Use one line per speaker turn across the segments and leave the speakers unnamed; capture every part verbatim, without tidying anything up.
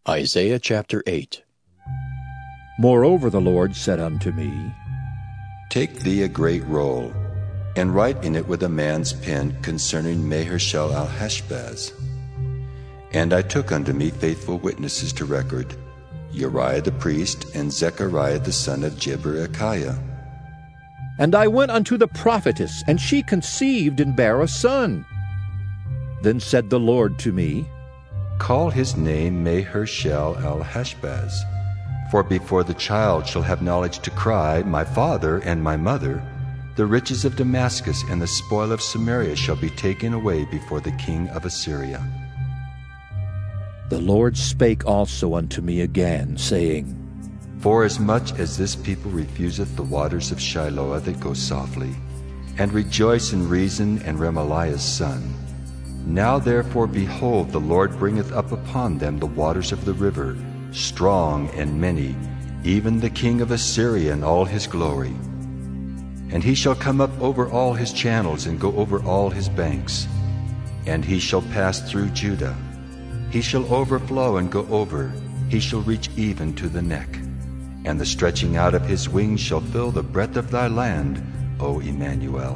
Isaiah chapter eight.
Moreover the Lord said unto me,
Take thee a great roll, and write in it with a man's pen concerning Maher-shalal-hash-baz. And I took unto me faithful witnesses to record, Uriah the priest, and Zechariah the son of Jeberechiah.
And I went unto the prophetess, and she conceived and bare a son. Then said the Lord to me,
Call his name Maher-shalal-hash-baz, for before the child shall have knowledge to cry, My father and my mother, the riches of Damascus and the spoil of Samaria shall be taken away before the king of Assyria.
The Lord spake also unto me again, saying,
Forasmuch as this people refuseth the waters of Shiloah that go softly, and rejoice in Rezin and Remaliah's son, now therefore, behold, the Lord bringeth up upon them the waters of the river, strong and many, even the king of Assyria in all his glory. And he shall come up over all his channels, and go over all his banks. And he shall pass through Judah. He shall overflow and go over. He shall reach even to the neck. And the stretching out of his wings shall fill the breadth of thy land, O Emmanuel.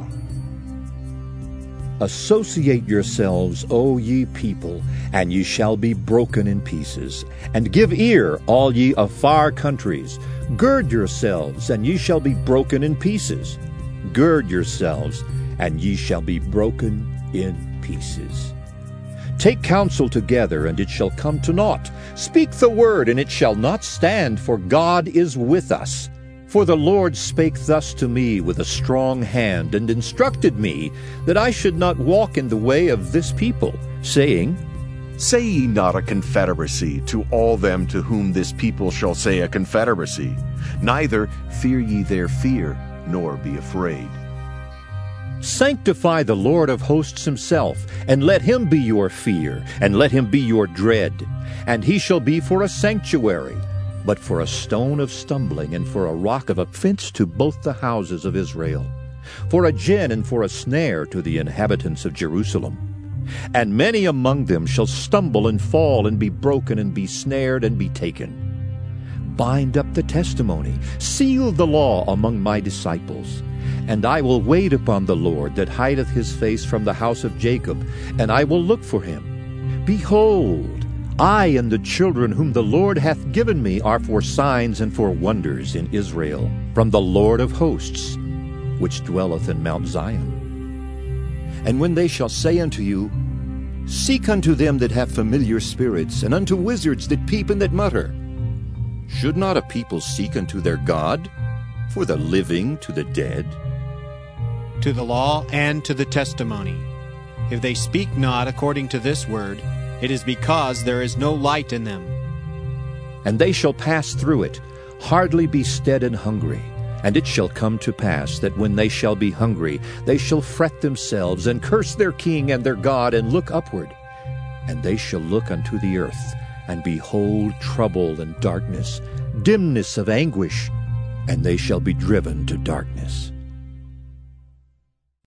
Associate yourselves, O ye people, and ye shall be broken in pieces. And give ear, all ye of far countries. Gird yourselves, and ye shall be broken in pieces. Gird yourselves, and ye shall be broken in pieces. Take counsel together, and it shall come to naught. Speak the word, and it shall not stand, for God is with us. For the Lord spake thus to me with a strong hand, and instructed me that I should not walk in the way of this people, saying,
Say ye not a confederacy to all them to whom this people shall say a confederacy, neither fear ye their fear, nor be afraid.
Sanctify the Lord of hosts himself, and let him be your fear, and let him be your dread. And he shall be for a sanctuary, but for a stone of stumbling, and for a rock of offense to both the houses of Israel, for a gin and for a snare to the inhabitants of Jerusalem. And many among them shall stumble and fall, and be broken, and be snared, and be taken. Bind up the testimony, seal the law among my disciples. And I will wait upon the Lord that hideth his face from the house of Jacob, and I will look for him. Behold, I and the children whom the Lord hath given me are for signs and for wonders in Israel, from the Lord of hosts, which dwelleth in Mount Zion. And when they shall say unto you, Seek unto them that have familiar spirits, and unto wizards that peep and that mutter, should not a people seek unto their God, for the living to the dead?
To the law and to the testimony. If they speak not according to this word, it is because there is no light in them.
And they shall pass through it, hardly be stead and hungry. And it shall come to pass that when they shall be hungry, they shall fret themselves, and curse their king and their God, and look upward. And they shall look unto the earth, and behold trouble and darkness, dimness of anguish, and they shall be driven to darkness.